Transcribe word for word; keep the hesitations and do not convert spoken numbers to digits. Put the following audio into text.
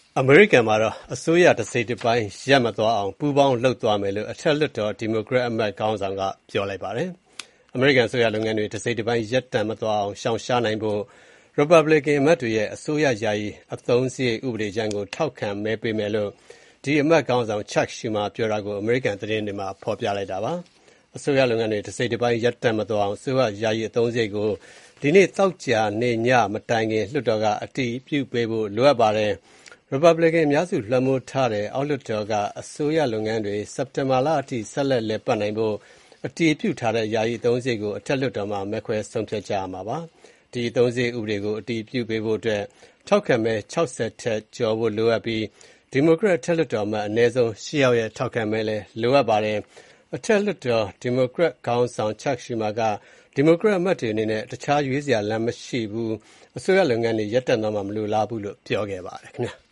အမေရိကန်မှာတော့အစိုးရတစိတ်တပိုင်းရပ်မသွားအောင်ပူးပေါင်းလုပ်သွားမယ်လို့အထက်လွှတ်တော်ဒီမိုကရက်အမတ်ခေါင်းဆောင်ကပြောလိုက်ပါတယ်။ အမေရိကန်အစိုးရလုပ်ငန်းတွေတစိတ်တပိုင်းရပ်တန့်မသွားအောင်ရှောင်ရှားနိုင်ဖို့ Republican အမတ်တွေရဲ့အစိုးရယာယီအသုံးစရိတ်ဥပဒေကြမ်းကိုထောက်ခံမဲပေးမယ်လို့ဒီအမတ်ခေါင်းဆောင် Chuck Schumer ပြောတာကိုအမေရိကန်သတင်းတွေမှာဖော်ပြလိုက်တာပါ။ အစိုးရလုပ်ငန်းတွေတစိတ်တပိုင်းရပ်တန့်မသွားအောင်အစိုးရယာယီအသုံးစရိတ်ကိုဒီနေ့သောကြာနေ့ညမတိုင်ခင်လွှတ်တော်ကအတည်ပြုပေးဖို့လိုအပ်ပါတယ်။ Republican အများစုလွှမ်းမိုးထားတဲ့အောက်လွှတ်တော်ကအစိုးရလုပ်ငန်းတွေစက်တင်ဘာလအထိဆက်လက်လည်ပတ်နိုင်ဖို့အတည်ပြုထားတဲ့ယာယီအသုံးစရိတ်ကိုအထက်လွှတ်တော်မှာမဲခွဲဆုံးဖြတ်ကြရမှာပါ။ ဒီအသုံးစရိတ်ဥပဒေကိုအတည်ပြုပေးဖို့အတွက်ထောက်ခံမဲ၆၀ထက်ကျော်ဖို့လိုအပ်ပြီးဒီမိုကရက်အထက်လွှတ်တော်အမတ်အနည်းဆုံး၈ယောက်ရဲ့ထောက်ခံမဲလည်းလိုအပ်ပါတယ်။ အထက်လွှတ်တော်ဒီမိုကရက်ခေါင်းဆောင် Chuck Schumer ကဒီမိုကရက်အမတ်တွေအနေနဲ့တခြားရွေးစရာလမ်းမရှိဘူး၊ အစိုးရလုပ်ငန်းတွေရပ်တန့်သွားမှာမလိုလားဘူးလို့ပြောခဲ့ပါတယ်ခင်ဗျာ။